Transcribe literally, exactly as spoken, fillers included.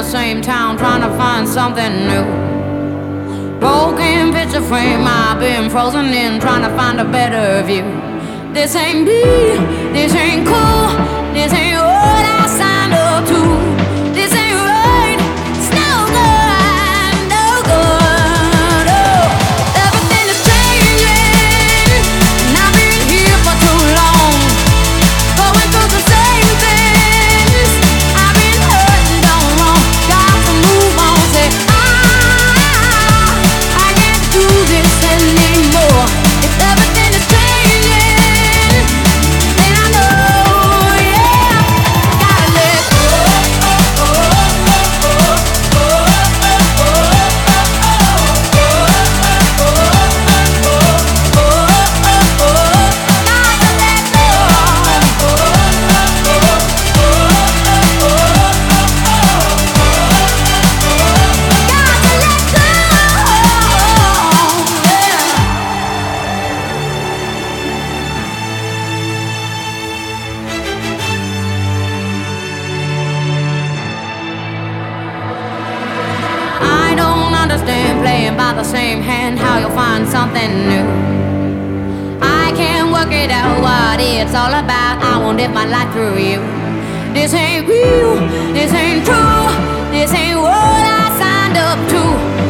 same town trying to find something new. Broken picture frame, I've been frozen in trying to find a better view. This ain't me, this ain't cool, this ain't what I signed up to. This ain't right, it's no good, no good. Oh, everything is changing, and I've been here for too long, going through the same things. I've been hurt and done wrong, got to move on. Say I, I can't do this anymore. If everything is changing, then I know, yeah, gotta let go. I don't understand playing by the same hand, how you'll find something new. I can't work it out what it's all about. I won't live my life through you. This ain't real, this ain't true, this ain't what I signed up to.